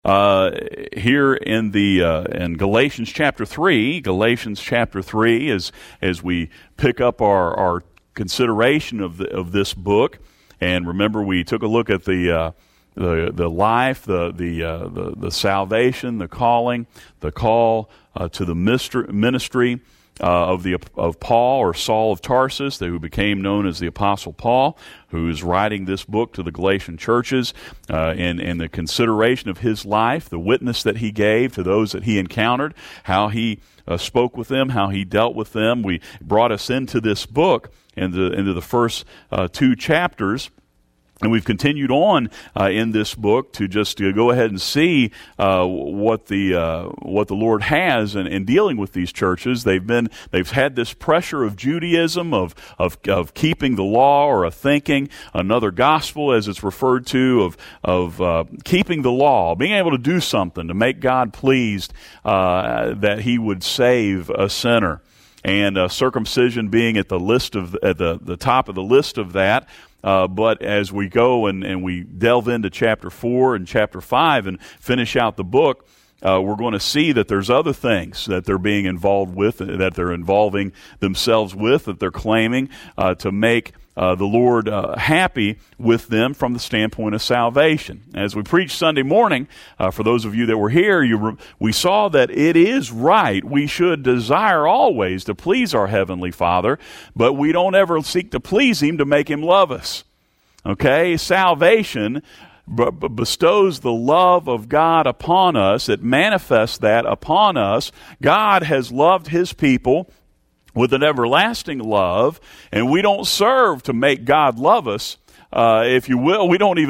Here in Galatians chapter 3, as we pick up our consideration of this book, and remember we took a look at the life, the salvation, the calling, the call to the ministry of Paul, or Saul of Tarsus, who became known as the Apostle Paul, who is writing this book to the Galatian churches, and the consideration of his life, the witness that he gave to those that he encountered, how he spoke with them, how he dealt with them. We brought us into this book, into the first two chapters. And we've continued on in this book to just go ahead and see what the Lord has in dealing with these churches. They've had this pressure of Judaism, of keeping the law, or of thinking another gospel, as it's referred to, of keeping the law, being able to do something to make God pleased, that He would save a sinner, and circumcision being at the top of the list of that. But as we go and we delve into chapter 4 and chapter 5 and finish out the book, we're going to see that there's other things that they're being involved with, that they're involving themselves with, that they're claiming to make the Lord happy with them from the standpoint of salvation. As we preached Sunday morning, for those of you that were here, we saw that it is right. We should desire always to please our Heavenly Father, but we don't ever seek to please Him to make Him love us. Okay? Salvation bestows the love of God upon us. It manifests that upon us. God has loved His people with an everlasting love, and we don't serve to make God love us, if you will. We don't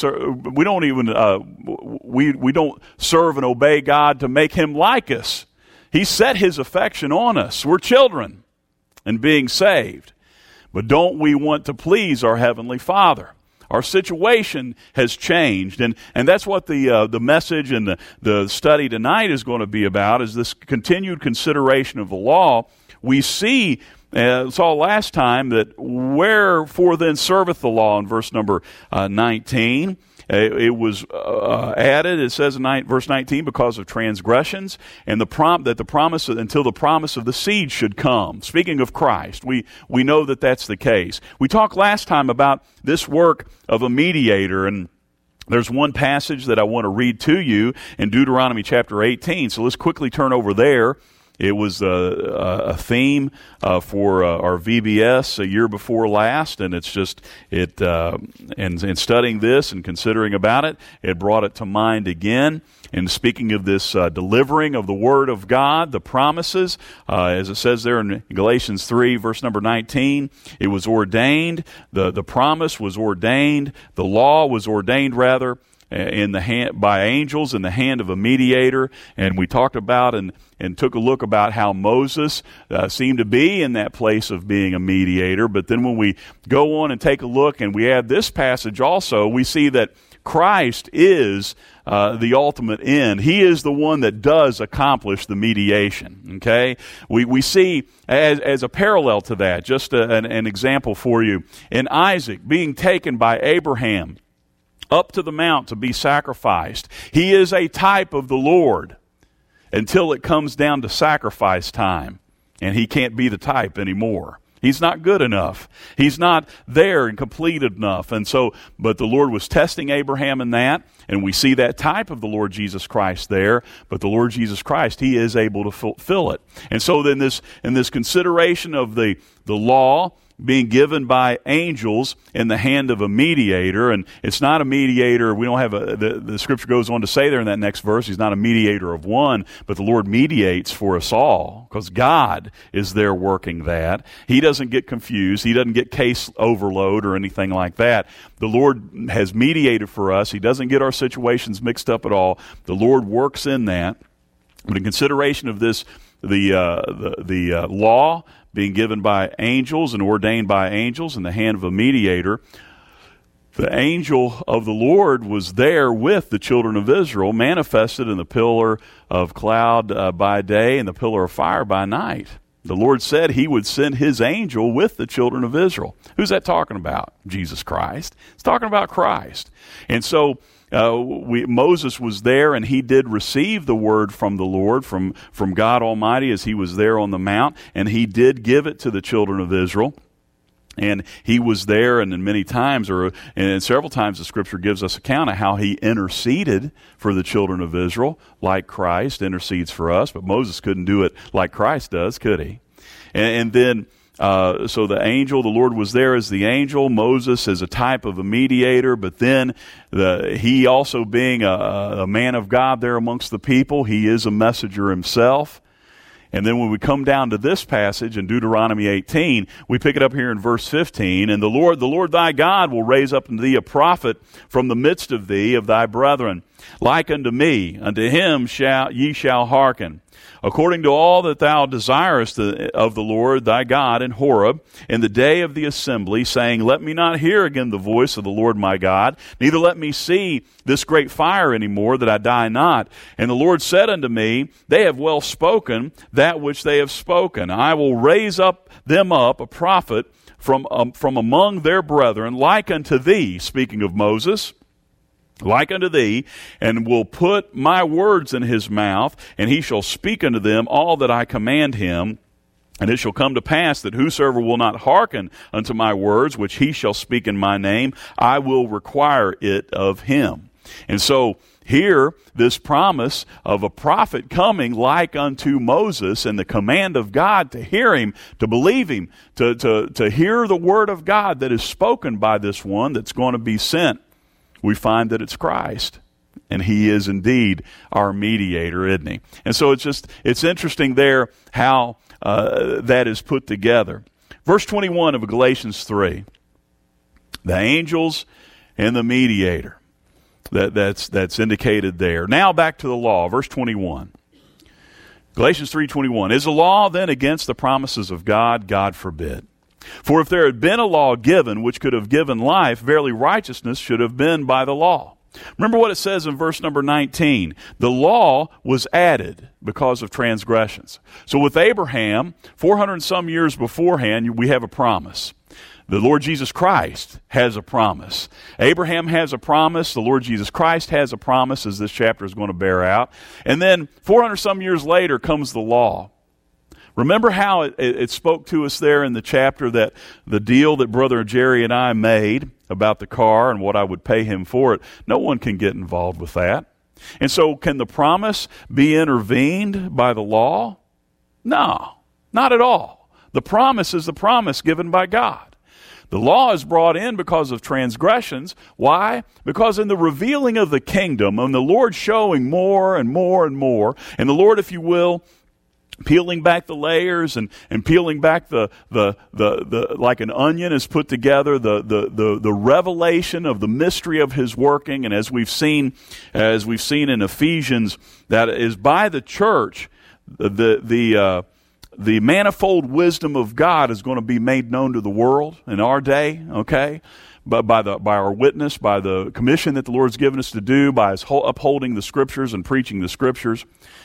serve and obey God to make Him like us. He set His affection on us. We're children and being saved, but don't we want to please our Heavenly Father? Our situation has changed, and that's what the message and the study tonight is going to be about, is this continued consideration of the law. We saw last time that wherefore then serveth the law in verse number 19. It was added, it says in verse 19, because of transgressions, and until the promise of the seed should come. Speaking of Christ, we know that that's the case. We talked last time about this work of a mediator, and there's one passage that I want to read to you in Deuteronomy chapter 18. So let's quickly turn over there. It was a theme for our VBS a year before last, and it's just in studying this and considering about it, it brought it to mind again. And speaking of this delivering of the Word of God, the promises, as it says there in Galatians 3, verse number 19, it was ordained. The promise was ordained. The law was ordained, rather, by angels in the hand of a mediator. And we talked about and took a look about how Moses seemed to be in that place of being a mediator. But then when we go on and take a look and we add this passage also, we see that Christ is the ultimate end. He is the one that does accomplish the mediation. Okay? We see as a parallel to that, just an example for you, in Isaac being taken by Abraham up to the mount to be sacrificed. He is a type of the Lord until it comes down to sacrifice time, and he can't be the type anymore. He's not good enough. He's not there and complete enough. And so, but the Lord was testing Abraham in that, and we see that type of the Lord Jesus Christ there. But the Lord Jesus Christ, He is able to fulfill it. And so then in this consideration of the law being given by angels in the hand of a mediator, and it's not a mediator, we don't have the scripture goes on to say there in that next verse, He's not a mediator of one, but the Lord mediates for us all, because God is there working that. He doesn't get confused. He doesn't get case overload or anything like that. The Lord has mediated for us. He doesn't get our situations mixed up at all. The Lord works in that. But in consideration of this, the law being given by angels and ordained by angels in the hand of a mediator, the angel of the Lord was there with the children of Israel, manifested in the pillar of cloud by day and the pillar of fire by night. The Lord said He would send His angel with the children of Israel. Who's that talking about? Jesus Christ. It's talking about Christ. And so Moses was there, and he did receive the word from the Lord, from God Almighty, as he was there on the mount, and he did give it to the children of Israel. And he was there, and many times, and several times, the Scripture gives us account of how he interceded for the children of Israel, like Christ intercedes for us. But Moses couldn't do it like Christ does, could he? And then, so the angel, the Lord was there as the angel, Moses as a type of a mediator. But then, he also being a man of God there amongst the people, he is a messenger himself. And then when we come down to this passage in Deuteronomy 18, we pick it up here in verse 15. And the Lord thy God will raise up unto thee a prophet from the midst of thee, of thy brethren, like unto me. Unto him ye shall hearken, according to all that thou desirest of the Lord thy God in Horeb, in the day of the assembly, saying, Let me not hear again the voice of the Lord my God, neither let me see this great fire any more, that I die not. And the Lord said unto me, They have well spoken that which they have spoken. I will raise them up a prophet from among their brethren, like unto thee, speaking of Moses, like unto thee, and will put my words in his mouth, and he shall speak unto them all that I command him. And it shall come to pass that whosoever will not hearken unto my words, which he shall speak in my name, I will require it of him. And so here, this promise of a prophet coming like unto Moses, and the command of God to hear him, to believe him, to hear the word of God that is spoken by this one that's going to be sent. We find that it's Christ, and he is indeed our mediator, isn't he? And so it's interesting there how that is put together. Verse 21 of Galatians 3, the angels and the mediator, that's indicated there. Now back to the law, verse 21. Galatians 3:21, is the law then against the promises of God? God forbid. For if there had been a law given which could have given life, verily righteousness should have been by the law. Remember what it says in verse number 19. The law was added because of transgressions. So with Abraham, 400 and some years beforehand, we have a promise. The Lord Jesus Christ has a promise. Abraham has a promise. The Lord Jesus Christ has a promise, as this chapter is going to bear out. And then 400 some years later comes the law. Remember how it spoke to us there in the chapter, that the deal that Brother Jerry and I made about the car and what I would pay him for it. No one can get involved with that. And so can the promise be intervened by the law? No, not at all. The promise is the promise given by God. The law is brought in because of transgressions. Why? Because in the revealing of the kingdom, and the Lord showing more and more and more, and the Lord, if you will, peeling back the layers and peeling back the like an onion is put together, the revelation of the mystery of his working. And as we've seen in Ephesians, that is by the church, the manifold wisdom of God is going to be made known to the world in our day, okay? But by our witness, by the commission that the Lord's given us to do, by his upholding the Scriptures and preaching the Scriptures.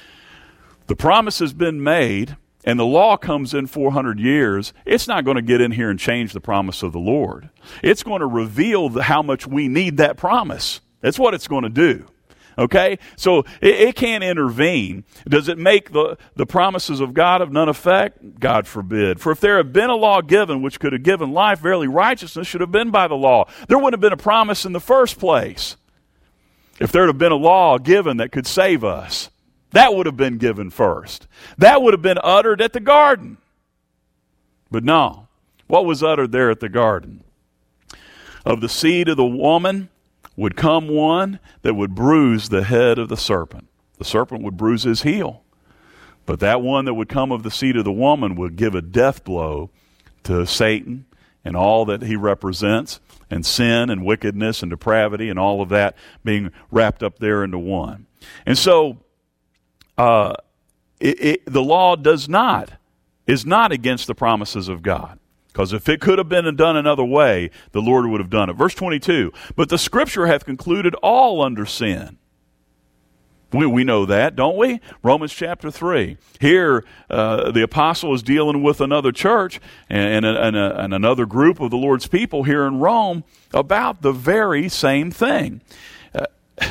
The promise has been made, and the law comes in 400 years. It's not going to get in here and change the promise of the Lord. It's going to reveal how much we need that promise. That's what it's going to do. Okay? So it can't intervene. Does it make the promises of God of none effect? God forbid. For if there had been a law given which could have given life, verily righteousness should have been by the law. There wouldn't have been a promise in the first place. If there had been a law given that could save us, that would have been given first. That would have been uttered at the garden. But no. What was uttered there at the garden? Of the seed of the woman would come one that would bruise the head of the serpent. The serpent would bruise his heel. But that one that would come of the seed of the woman would give a death blow to Satan and all that he represents, and sin and wickedness and depravity and all of that being wrapped up there into one. And so, the law is not against the promises of God. Because if it could have been done another way, the Lord would have done it. Verse 22, but the Scripture hath concluded all under sin. We know that, don't we? Romans chapter 3. Here, the apostle is dealing with another church and another group of the Lord's people here in Rome about the very same thing.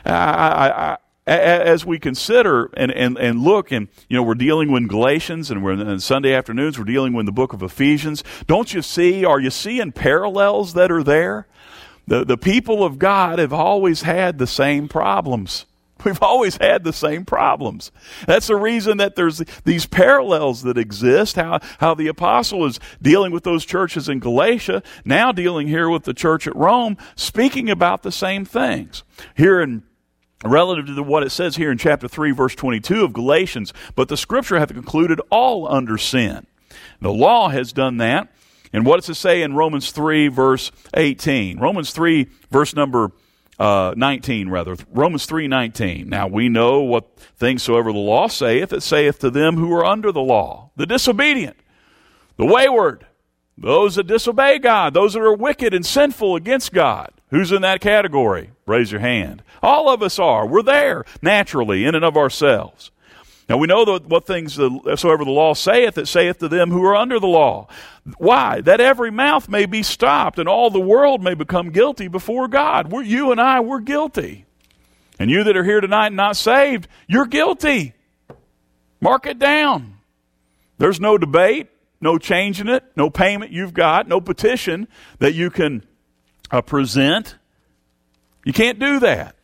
As we consider and look, and we're dealing with Galatians, and on Sunday afternoons we're dealing with the book of Ephesians. Don't you see? Are you seeing parallels that are there? The people of God have always had the same problems. We've always had the same problems. That's the reason that there's these parallels that exist, how the apostle is dealing with those churches in Galatia, now dealing here with the church at Rome, speaking about the same things. Here in relative to what it says here in chapter 3, verse 22 of Galatians, but the scripture hath concluded all under sin. The law has done that. And what does it say in Romans 3, verse 18? Romans 3, verse number 19, rather. Romans 3:19. Now we know what things soever the law saith, it saith to them who are under the law, the disobedient, the wayward, those that disobey God, those that are wicked and sinful against God. Who's in that category? Raise your hand. All of us are. We're there naturally in and of ourselves. Now we know that what things soever the law saith, it saith to them who are under the law. Why? That every mouth may be stopped and all the world may become guilty before God. You and I, we're guilty. And you that are here tonight and not saved, you're guilty. Mark it down. There's no debate, no changing it, no payment you've got, no petition that you can present. You can't do that.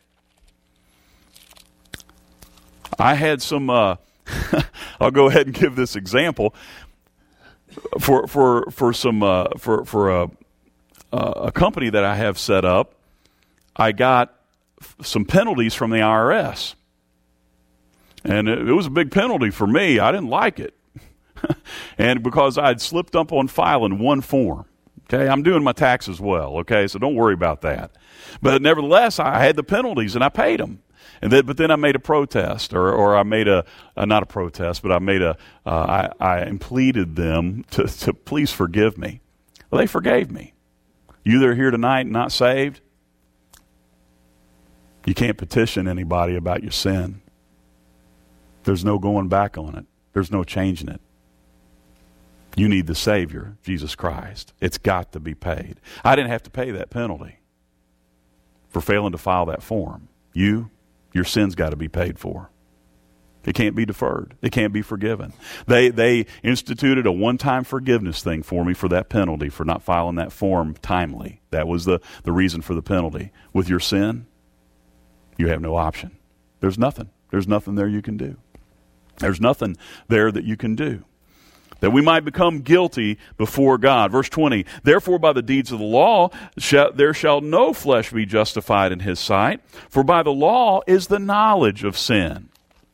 I had some. I'll go ahead and give this example for a company that I have set up. I got some penalties from the IRS, and it was a big penalty for me. I didn't like it, and because I'd slipped up on filing one form. Okay, I'm doing my taxes well. Okay, so don't worry about that. But nevertheless, I had the penalties and I paid them. But then I made a protest, or I made not a protest, but I pleaded them to please forgive me. Well, they forgave me. You that are here tonight and not saved, you can't petition anybody about your sin. There's no going back on it. There's no changing it. You need the Savior, Jesus Christ. It's got to be paid. I didn't have to pay that penalty for failing to file that form. Your sin's got to be paid for. It can't be deferred. It can't be forgiven. They instituted a one-time forgiveness thing for me for that penalty, for not filing that form timely. That was the reason for the penalty. With your sin, you have no option. There's nothing. There's nothing there you can do. There's nothing there that you can do. That we might become guilty before God. Verse 20, therefore by the deeds of the law there shall no flesh be justified in his sight, for by the law is the knowledge of sin.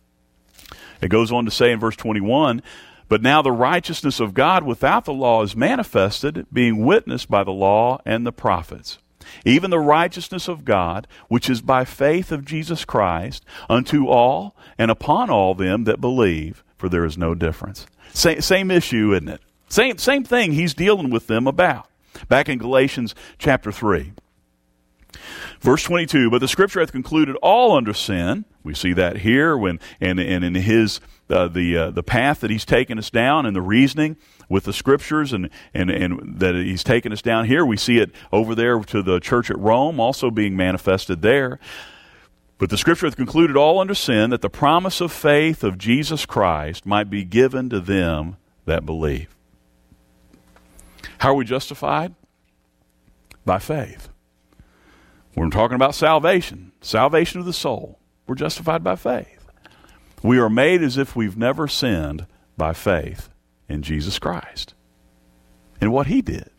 It goes on to say in verse 21, but now the righteousness of God without the law is manifested, being witnessed by the law and the prophets. Even the righteousness of God, which is by faith of Jesus Christ, unto all and upon all them that believe, for there is no difference. Same issue, isn't it? Same thing he's dealing with them about. Back in Galatians chapter 3. Verse 22, but the scripture hath concluded all under sin. We see that here and in his the path that he's taken us down and the reasoning with the scriptures and that he's taken us down here. We see it over there to the church at Rome also being manifested there. But the scripture hath concluded all under sin, that the promise of faith of Jesus Christ might be given to them that believe. How are we justified? By faith. We're talking about salvation of the soul. We're justified by faith. We are made as if we've never sinned by faith in Jesus Christ and what he did.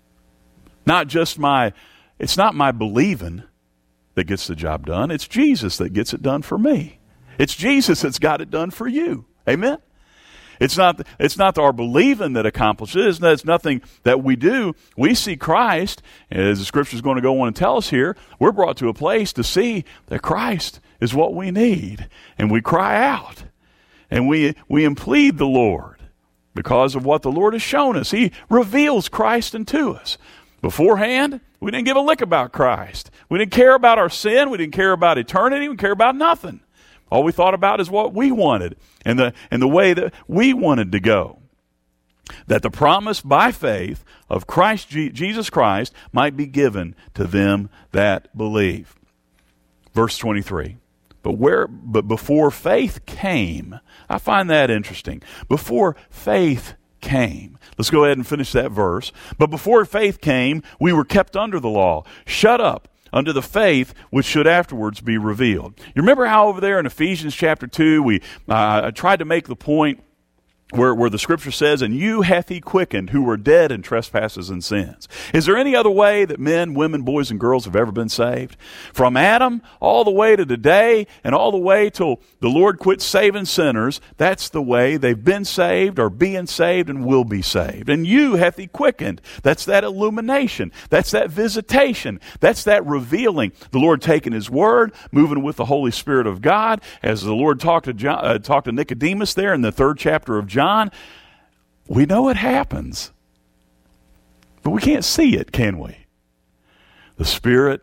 It's not my believing that gets the job done. It's Jesus that gets it done for me. It's Jesus that's got it done for you. Amen? It's not our believing that accomplishes it. It's nothing that we do. We see Christ, as the scripture is going to go on and tell us here, we're brought to a place to see that Christ is what we need. And we cry out. And we implead the Lord because of what the Lord has shown us. He reveals Christ unto us. Beforehand, we didn't give a lick about Christ. We didn't care about our sin. We didn't care about eternity. We didn't care about nothing. All we thought about is what we wanted and the way that we wanted to go. That the promise by faith of Christ, Jesus Christ, might be given to them that believe. Verse 23. But before faith came, I find that interesting. Before faith came. Let's go ahead and finish that verse. But before faith came, we were kept under the law, shut up under the faith which should afterwards be revealed. You remember how over there in Ephesians chapter 2, I tried to make the point where the scripture says, and you hath he quickened who were dead in trespasses and sins. Is there any other way that men, women, boys, and girls have ever been saved? From Adam all the way to today and all the way till the Lord quit saving sinners, that's the way they've been saved, are being saved, and will be saved. And you hath he quickened. That's that illumination. That's that visitation. That's that revealing. The Lord taking his word, moving with the Holy Spirit of God. As the Lord talked to Nicodemus there in the 3rd chapter of John, we know it happens, but we can't see it, can we? The Spirit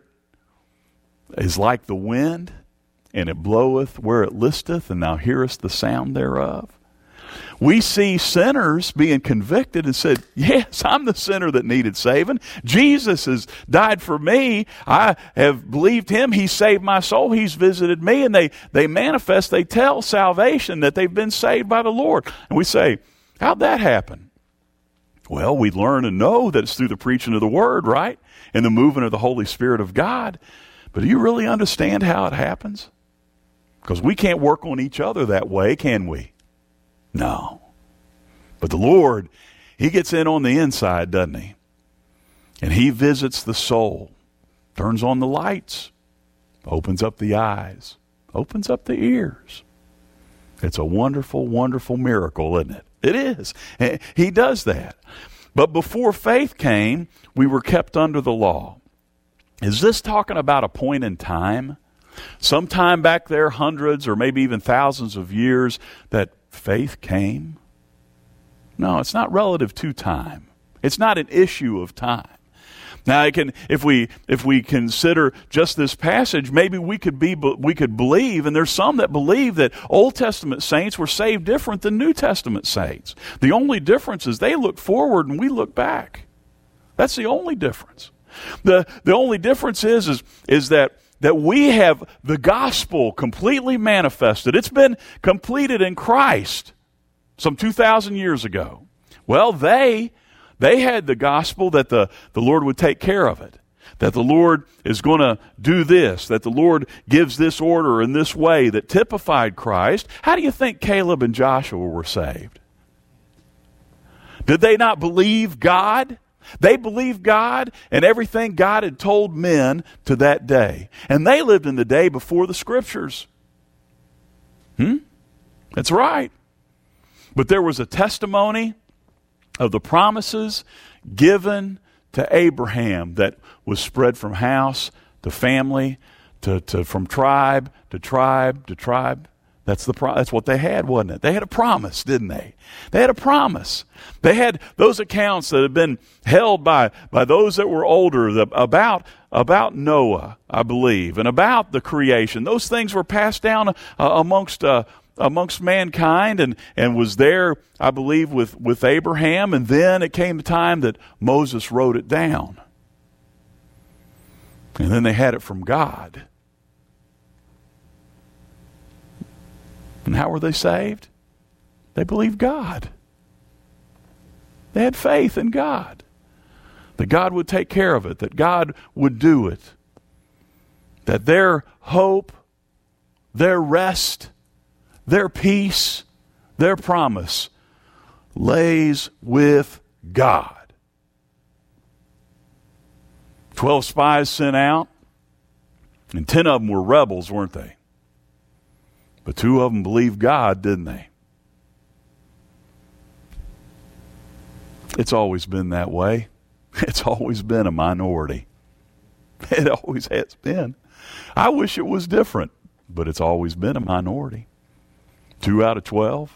is like the wind, and it bloweth where it listeth, and thou hearest the sound thereof. We see sinners being convicted and said, yes, I'm the sinner that needed saving. Jesus has died for me. I have believed him. He saved my soul. He's visited me. And they manifest, they tell salvation that they've been saved by the Lord. And we say, how'd that happen? Well, we learn and know that it's through the preaching of the word, right? And the moving of the Holy Spirit of God. But do you really understand how it happens? Because we can't work on each other that way, can we? No. But the Lord, he gets in on the inside, doesn't he? And he visits the soul, turns on the lights, opens up the eyes, opens up the ears. It's a wonderful, wonderful miracle, isn't it? It is. He does that. But before faith came, we were kept under the law. Is this talking about a point in time? Sometime back there, hundreds or maybe even thousands of years, that faith came? No, it's not relative to time. It's not an issue of time. Now, if we consider just this passage, maybe we could believe, and there's some that believe that Old Testament saints were saved different than New Testament saints. The only difference is they look forward and we look back. That's the only difference. The only difference is that we have the gospel completely manifested. It's been completed in Christ some 2,000 years ago. Well, they had the gospel that the Lord would take care of it, that the Lord is going to do this, that the Lord gives this order in this way that typified Christ. How do you think Caleb and Joshua were saved? Did they not believe God? They believed God and everything God had told men to that day. And they lived in the day before the Scriptures. That's right. But there was a testimony of the promises given to Abraham that was spread from house to family, from tribe to tribe to tribe. That's what they had, wasn't it? They had a promise, didn't they? They had a promise. They had those accounts that had been held by those that were older about Noah, I believe, and about the creation. Those things were passed down amongst mankind and was there, I believe, with Abraham. And then it came the time that Moses wrote it down. And then they had it from God. And how were they saved? They believed God. They had faith in God. That God would take care of it. That God would do it. That their hope, their rest, their peace, their promise lays with God. 12 spies sent out, and 10 of them were rebels, weren't they? But 2 of them believed God, didn't they? It's always been that way. It's always been a minority. It always has been. I wish it was different, but it's always been a minority. 2 out of 12.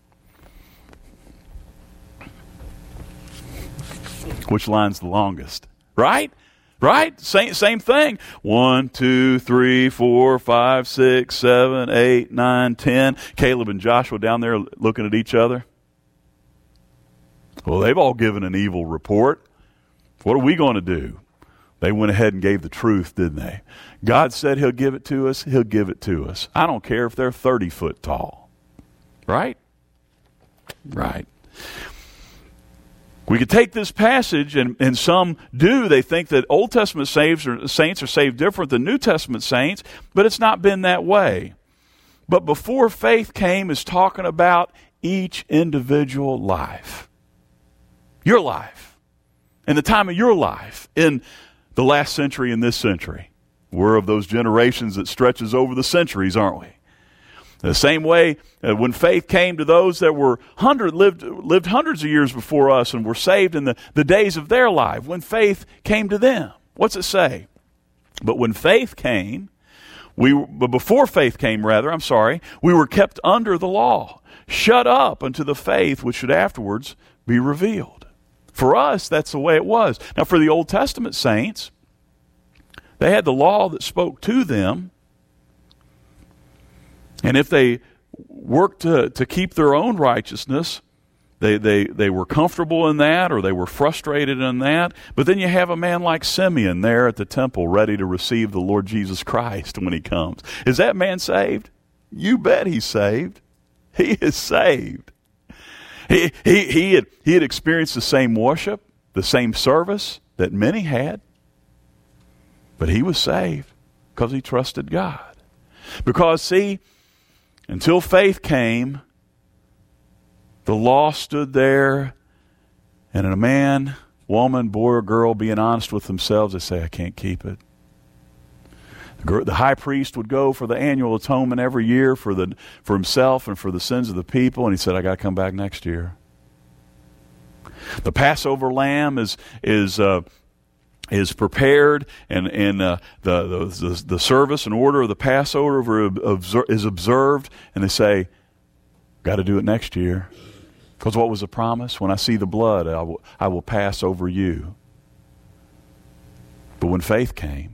Which line's the longest? Right? Right? Same thing. 1, 2, 3, 4, 5, 6, 7, 8, 9, 10. Caleb and Joshua down there looking at each other. Well, they've all given an evil report. What are we going to do? They went ahead and gave the truth, didn't they? God said he'll give it to us. He'll give it to us. I don't care if they're 30 foot tall. Right? Right. We could take this passage, and some do. They think that Old Testament saints are saved different than New Testament saints, but it's not been that way. But before faith came is talking about each individual life. Your life. And the time of your life in the last century and this century. We're of those generations that stretches over the centuries, aren't we? The same way, when faith came to those that were lived hundreds of years before us and were saved in the days of their life, when faith came to them. What's it say? But when faith came, before faith came, we were kept under the law, shut up unto the faith which should afterwards be revealed. For us, that's the way it was. Now, for the Old Testament saints, they had the law that spoke to them. And if they worked to keep their own righteousness, they were comfortable in that, or they were frustrated in that. But then you have a man like Simeon there at the temple ready to receive the Lord Jesus Christ when he comes. Is that man saved? You bet he's saved. He is saved. He had experienced the same worship, the same service that many had. But he was saved because he trusted God. Because, see, until faith came, the law stood there, and a man, woman, boy, or girl being honest with themselves, they say, I can't keep it. The high priest would go for the annual atonement every year for himself and for the sins of the people, and he said, I got to come back next year. The Passover lamb is prepared, and the service and order of the Passover is observed, and they say, got to do it next year. Because what was the promise? When I see the blood, I will pass over you. But when faith came,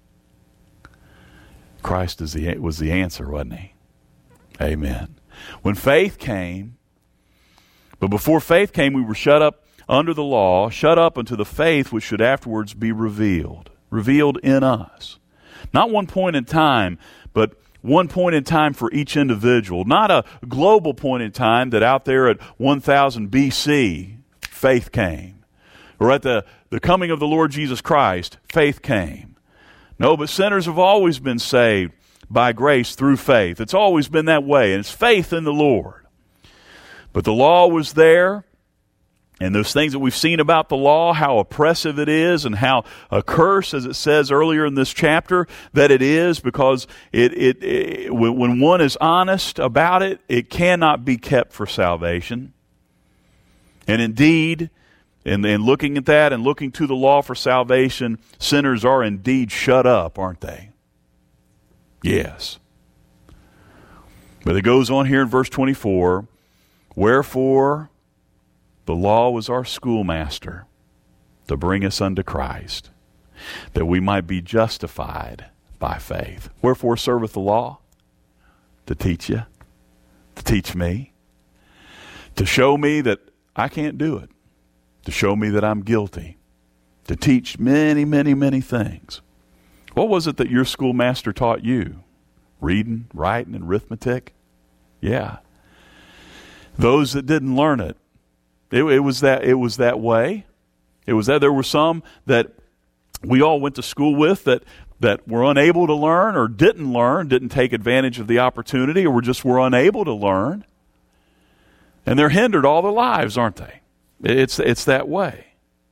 Christ was the answer, wasn't he? Amen. When faith came, but before faith came, we were shut up under the law, shut up unto the faith which should afterwards be revealed in us. Not one point in time, but one point in time for each individual. Not a global point in time that out there at 1000 BC, faith came. Or at the coming of the Lord Jesus Christ, faith came. No, but sinners have always been saved by grace through faith. It's always been that way, and it's faith in the Lord. But the law was there, and those things that we've seen about the law, how oppressive it is, and how a curse, as it says earlier in this chapter, that it is, because when one is honest about it, it cannot be kept for salvation. And indeed, in looking at that and looking to the law for salvation, sinners are indeed shut up, aren't they? Yes. But it goes on here in verse 24, wherefore the law was our schoolmaster to bring us unto Christ, that we might be justified by faith. Wherefore serveth the law? To teach you, to teach me, to show me that I can't do it, to show me that I'm guilty, to teach many, many, many things. What was it that your schoolmaster taught you? Reading, writing, and arithmetic? Yeah. Those that didn't learn it, it was that way. It was that there were some that we all went to school with that were unable to learn or didn't take advantage of the opportunity, or were unable to learn. And they're hindered all their lives, aren't they? It's that way.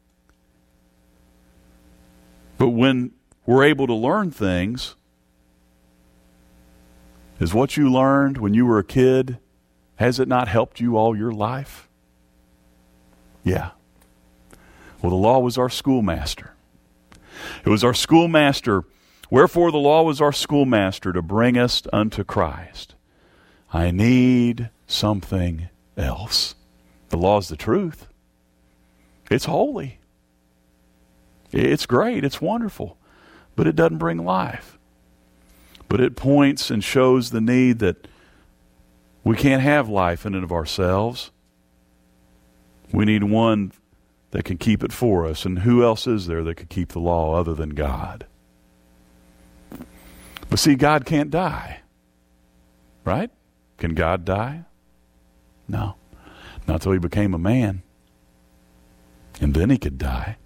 But when we're able to learn things, is what you learned when you were a kid, has it not helped you all your life? Yeah. Well, the law was our schoolmaster. It was our schoolmaster. Wherefore the law was our schoolmaster to bring us unto Christ. I need something else. The law is the truth. It's holy. It's great. It's wonderful. But it doesn't bring life. But it points and shows the need that we can't have life in and of ourselves. We need one that can keep it for us. And who else is there that could keep the law other than God? But see, God can't die. Right? Can God die? No. Not until he became a man. And then he could die.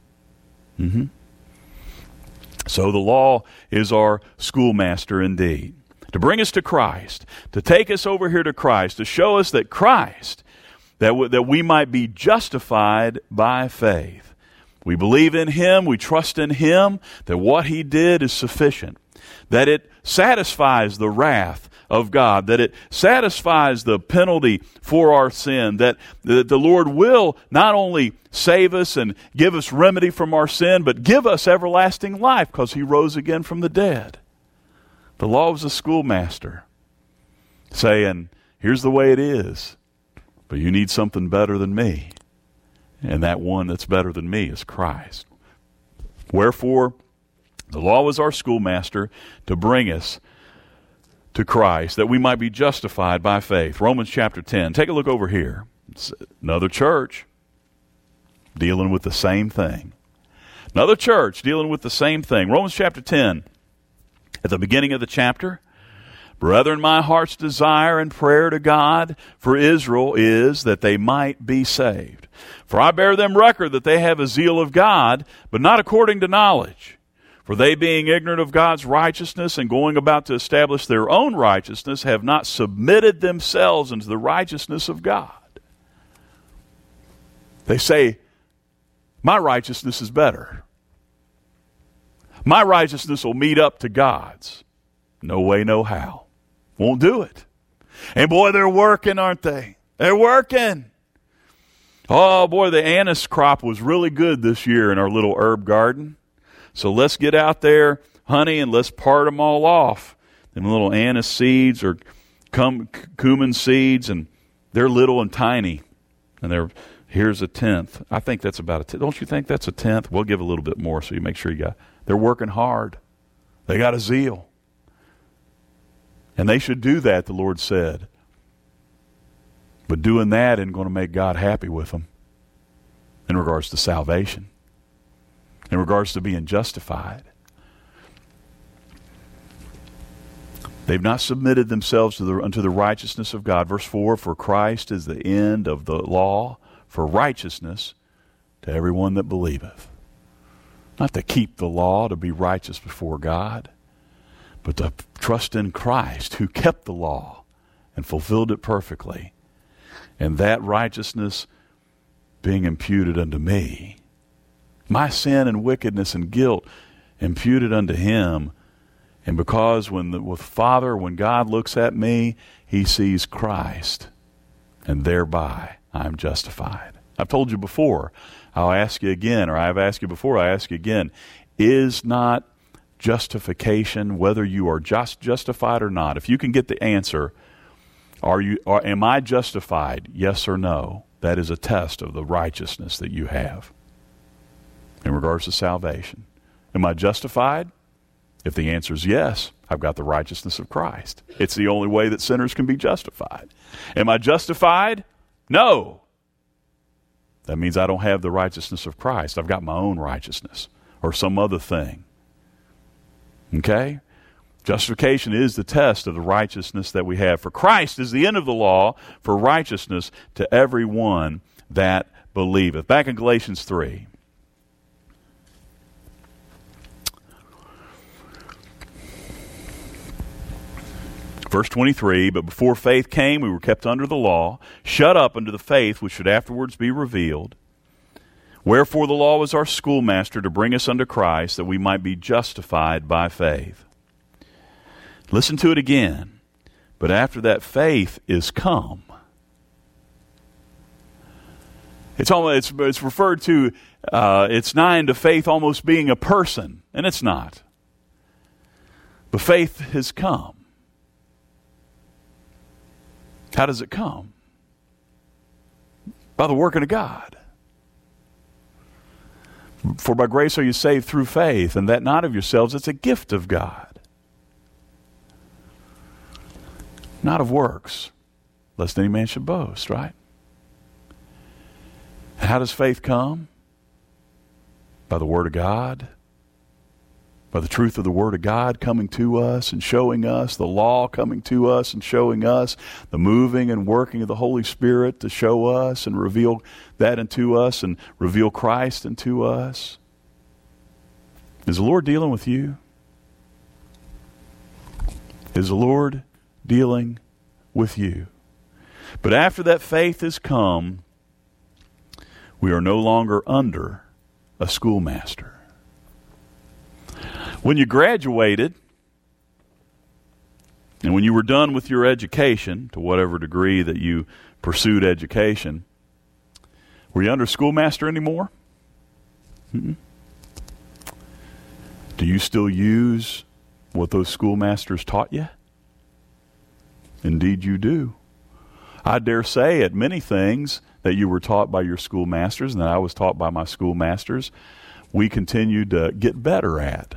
So the law is our schoolmaster indeed. To bring us to Christ, to take us over here to Christ, to show us that Christ, that we might be justified by faith. We believe in him, we trust in him, that what he did is sufficient, that it satisfies the wrath of God, that it satisfies the penalty for our sin, that the Lord will not only save us and give us remedy from our sin, but give us everlasting life because he rose again from the dead. The law was a schoolmaster saying, here's the way it is, but you need something better than me. And that one that's better than me is Christ. Wherefore, the law was our schoolmaster to bring us to Christ, that we might be justified by faith. Romans chapter 10. Take a look over here. It's another church dealing with the same thing. Another church dealing with the same thing. Romans chapter 10. At the beginning of the chapter, brethren, my heart's desire and prayer to God for Israel is that they might be saved. For I bear them record that they have a zeal of God, but not according to knowledge. For they, being ignorant of God's righteousness and going about to establish their own righteousness, have not submitted themselves unto the righteousness of God. They say, my righteousness is better. My righteousness will meet up to God's. No way, no how. Won't do it. And boy, they're working, aren't they? They're working. Oh boy, the anise crop was really good this year in our little herb garden. So let's get out there, honey, and let's part them all off. Them little anise seeds or cumin seeds, and they're little and tiny. And here's a tenth. I think that's about a tenth. Don't you think that's a tenth? We'll give a little bit more so you make sure you got. They're working hard. They got a zeal. And they should do that, the Lord said. But doing that isn't going to make God happy with them in regards to salvation, in regards to being justified. They've not submitted themselves unto the righteousness of God. Verse 4, for Christ is the end of the law for righteousness to everyone that believeth. Not to keep the law to be righteous before God, but to trust in Christ who kept the law and fulfilled it perfectly. And that righteousness being imputed unto me. My sin and wickedness and guilt imputed unto him. And because when God looks at me, he sees Christ. And thereby I'm justified. I've told you before, I'll ask you again, or I've asked you before, I ask you again, is not justification, whether you are justified or not, if you can get the answer, am I justified, yes or no, that is a test of the righteousness that you have in regards to salvation. Am I justified? If the answer is yes, I've got the righteousness of Christ. It's the only way that sinners can be justified. Am I justified? No. That means I don't have the righteousness of Christ. I've got my own righteousness or some other thing. Okay? Justification is the test of the righteousness that we have. For Christ is the end of the law for righteousness to every one that believeth. Back in Galatians 3. Verse 23, but before faith came, we were kept under the law, shut up under the faith which should afterwards be revealed. Wherefore the law was our schoolmaster to bring us unto Christ, that we might be justified by faith. Listen to it again. But after that faith is come. It's referred to, it's nigh unto faith almost being a person, and it's not. But faith has come. How does it come? By the working of God. For by grace are you saved through faith, and that not of yourselves, it's a gift of God. Not of works, lest any man should boast, right? And how does faith come? By the Word of God, by the truth of the Word of God coming to us and showing us, the law coming to us and showing us, the moving and working of the Holy Spirit to show us and reveal that into us and reveal Christ into us. Is the Lord dealing with you? Is the Lord dealing with you? But after that faith has come, we are no longer under a schoolmaster. When you graduated, and when you were done with your education, to whatever degree that you pursued education, were you under a schoolmaster anymore? Mm-mm. Do you still use what those schoolmasters taught you? Indeed you do. I dare say at many things that you were taught by your schoolmasters and that I was taught by my schoolmasters, we continue to get better at.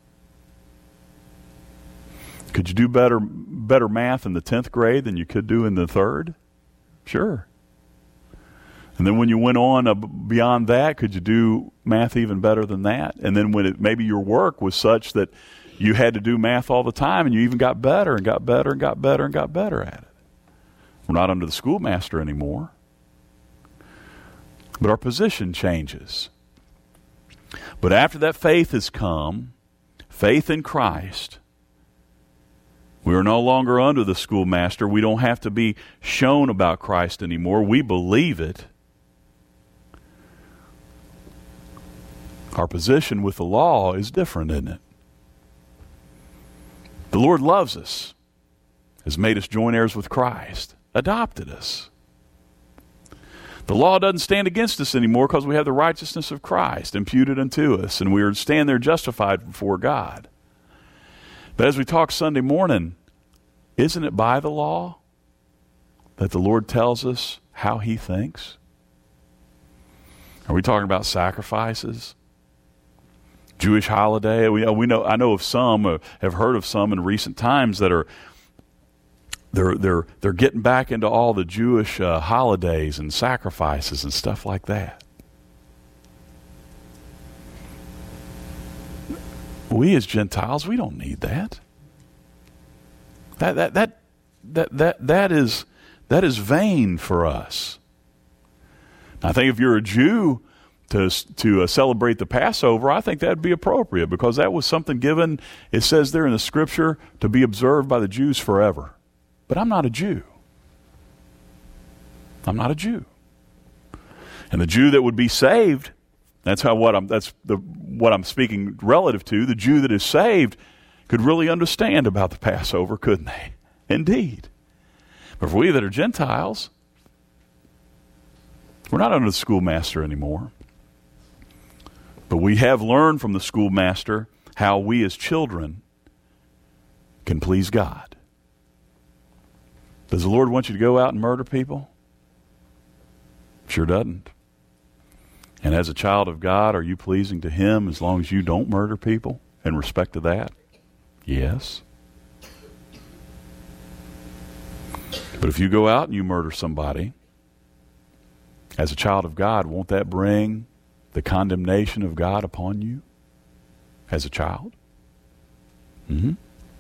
Could you do better math in the 10th grade than you could do in the 3rd? Sure. And then when you went on beyond that, could you do math even better than that? And then when maybe your work was such that you had to do math all the time and you even got better and got better and got better and got better at it. We're not under the schoolmaster anymore. But our position changes. But after that faith has come, faith in Christ, we are no longer under the schoolmaster. We don't have to be shown about Christ anymore. We believe it. Our position with the law is different, isn't it? The Lord loves us, has made us joint heirs with Christ, adopted us. The law doesn't stand against us anymore because we have the righteousness of Christ imputed unto us, and we are stand there justified before God. But as we talk Sunday morning, isn't it by the law that the Lord tells us how He thinks? Are we talking about sacrifices? Jewish holiday? I know of some, have heard of some in recent times that are they're getting back into all the Jewish holidays and sacrifices and stuff like that. We as Gentiles, we don't need that. That is vain for us. I think if you're a Jew to celebrate the Passover, I think that'd be appropriate because that was something given. It says there in the Scripture to be observed by the Jews forever. But I'm not a Jew. I'm not a Jew. And the Jew that would be saved, that's what I'm speaking relative to. The Jew that is saved could really understand about the Passover, couldn't they? Indeed. But for we that are Gentiles, we're not under the schoolmaster anymore. But we have learned from the schoolmaster how we as children can please God. Does the Lord want you to go out and murder people? Sure doesn't. And as a child of God, are you pleasing to Him as long as you don't murder people in respect to that? Yes. But if you go out and you murder somebody, as a child of God, won't that bring the condemnation of God upon you as a child? Mm-hmm.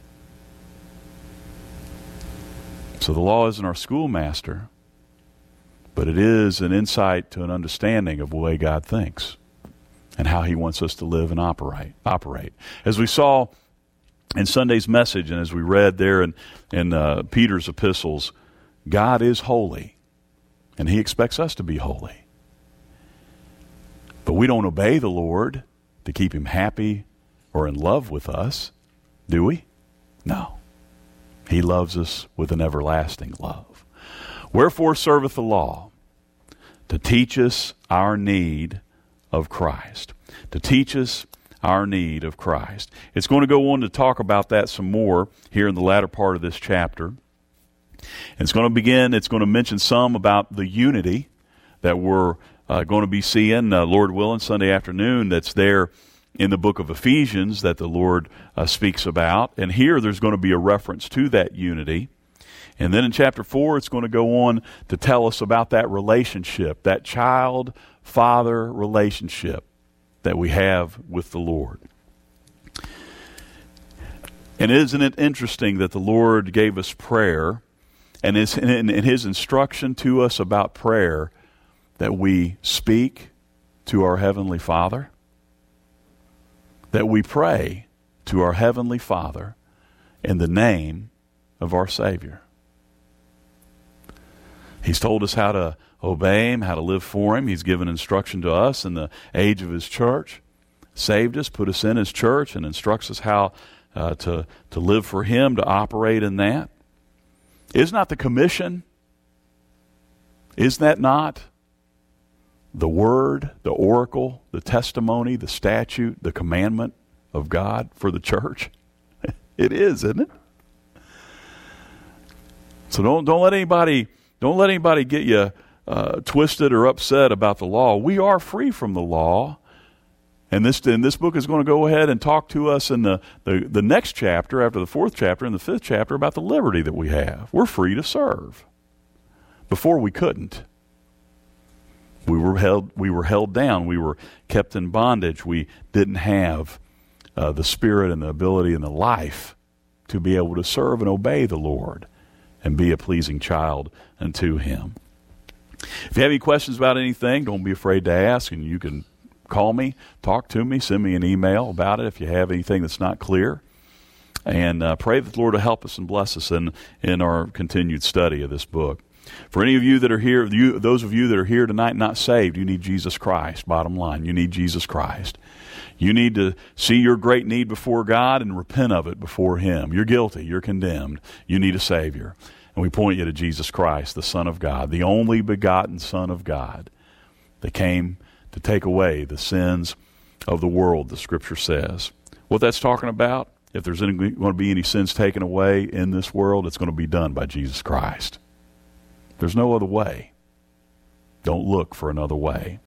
So the law isn't our schoolmaster, but it is an insight to an understanding of the way God thinks and how He wants us to live and operate. As we saw in Sunday's message and as we read there in Peter's epistles, God is holy, and He expects us to be holy. But we don't obey the Lord to keep Him happy or in love with us, do we? No. He loves us with an everlasting love. Wherefore serveth the law? To teach us our need of Christ. To teach us our need of Christ. It's going to go on to talk about that some more here in the latter part of this chapter. And it's going to mention some about the unity that we're going to be seeing, Lord willing, Sunday afternoon, that's there in the book of Ephesians that the Lord speaks about. And here there's going to be a reference to that unity. And then in chapter 4, it's going to go on to tell us about that relationship, that child-father relationship that we have with the Lord. And isn't it interesting that the Lord gave us prayer, and in His instruction to us about prayer, that we speak to our Heavenly Father? That we pray to our Heavenly Father in the name of our Savior. He's told us how to obey Him, how to live for Him. He's given instruction to us in the age of His church, saved us, put us in His church, and instructs us how to live for Him, to operate in that. Is not the commission, is that not the word, the oracle, the testimony, the statute, the commandment of God for the church? It is, isn't it? So don't let anybody get you twisted or upset about the law. We are free from the law. And this book is going to go ahead and talk to us in the next chapter, after the 4th chapter and the 5th chapter, about the liberty that we have. We're free to serve. Before we couldn't. We were held down. We were kept in bondage. We didn't have the spirit and the ability and the life to be able to serve and obey the Lord and be a pleasing child unto Him. If you have any questions about anything, don't be afraid to ask, and you can call me, talk to me, send me an email about it if you have anything that's not clear. And pray that the Lord will help us and bless us in our continued study of this book. For any of you that are here, those of you that are here tonight not saved, you need Jesus Christ. Bottom line, you need Jesus Christ. You need to see your great need before God and repent of it before Him. You're guilty. You're condemned. You need a Savior. And we point you to Jesus Christ, the Son of God, the only begotten Son of God that came to take away the sins of the world, the Scripture says. What that's talking about, if there's going to be any sins taken away in this world, it's going to be done by Jesus Christ. There's no other way. Don't look for another way.